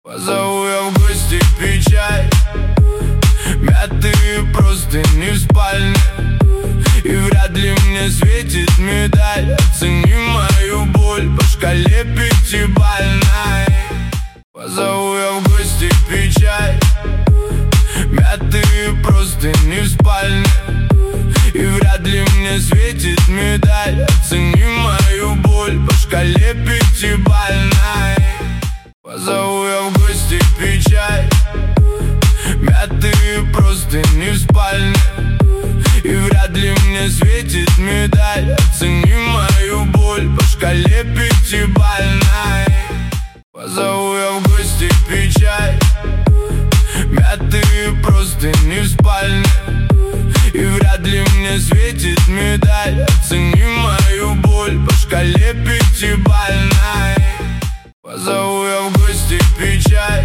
Позову я в гости пить чай, мятые простыни в спальне, и вряд ли мне светит медаль. Оцени мою боль по шкале пятибалльной. Позову я в гости пить чай, мятые простыни в спальне, и вряд ли мне светит медаль. Оцени мою боль по шкале пятибалльной. Позову я в гости пить чай, мятые простыни в спальне, и вряд ли мне светит медаль. Оцени мою боль по шкале пятибалльной. Позову я в гости пить чай, мятые простыни в спальне, и вряд ли мне светит медаль. Оцени мою боль по шкале пятибалльной. Позову я в гости пить чай,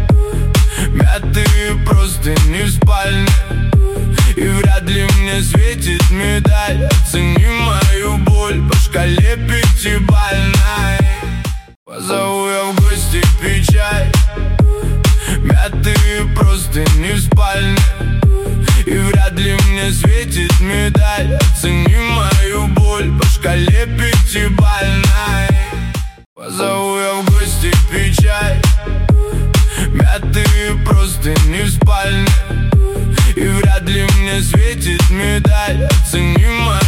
мятые простыни в спальне, и вряд ли мне светит медаль. Оцени мою боль по шкале пятибалльной. Позову я в гости пить чай, мятые простыни в спальне, и вряд ли мне светит медаль. Оцени мою боль по шкале пятибалльной. Позову я в гости пить чай, мятые простыни в спальне, и вряд ли мне светит медаль. Оцени мою